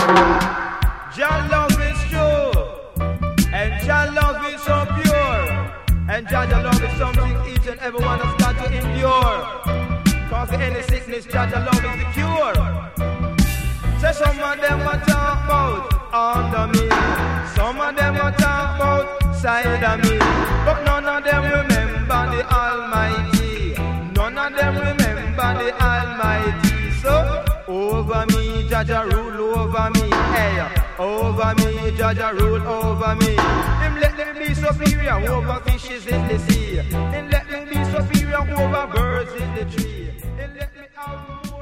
Jah love is true, and Jah love is so pure, and Jah love is something each and every one has got to endure. Cause any sickness, Jah love is the cure. Say some of them will talk about under me, some of them will talk about side of me, but none of them remember the Almighty. None of them remember the Almighty. So over me, Jah rule over me. Hey, over me, Jah rule over me. Him let me be superior over fishes in the sea. Him let me be superior over birds in the tree. Him let me have